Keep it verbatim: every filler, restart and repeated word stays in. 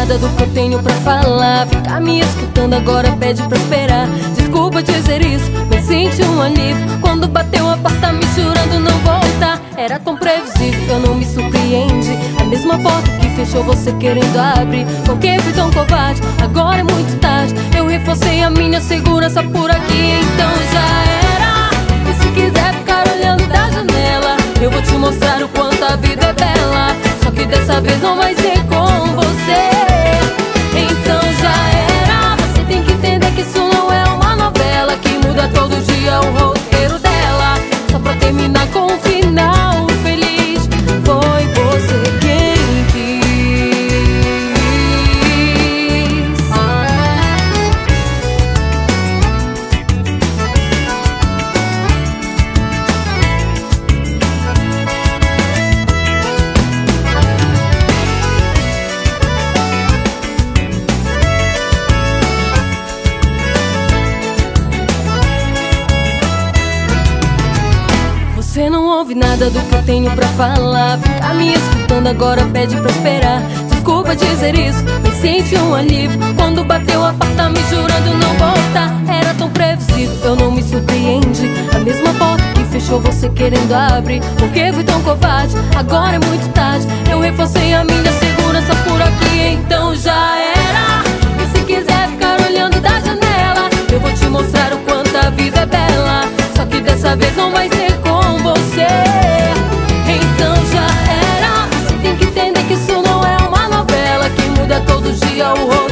nada do que eu tenho pra falar. Ficar me escutando agora pede pra esperar. Desculpa dizer isso, mas senti um alívio quando bateu a porta me jurando não voltar. Era tão previsível, eu não me surpreende. A mesma porta que fechou você querendo abrir. Por que fui tão covarde? Agora é muito tarde. Eu reforcei a minha segurança por aqui, então já era. E se quiser ficar olhando da janela, eu vou te mostrar o quanto a vida é bela. Só que dessa vez não vai ser com você. Então já era. Você tem que entender que isso não é uma novela que muda todo dia o roteiro dela, só pra terminar com um final feliz. Foi você quem quis. Você não ouve nada do que eu tenho pra falar. Ficar me escutando agora pede pra esperar. Desculpa dizer isso, mas senti um alívio quando bateu a porta me jurando não voltar. Era tão previsível, eu não me surpreende. A mesma porta que fechou você querendo abrir. Por que fui tão covarde? Agora é muito tarde. Eu reforcei a minha segurança por aqui, então já era. E se quiser ficar olhando da janela, eu vou te mostrar o quanto a vida é bela. Só que dessa vez não vai ser com você. Então já era. Você tem que entender que isso não é uma novela que muda todo dia o rosto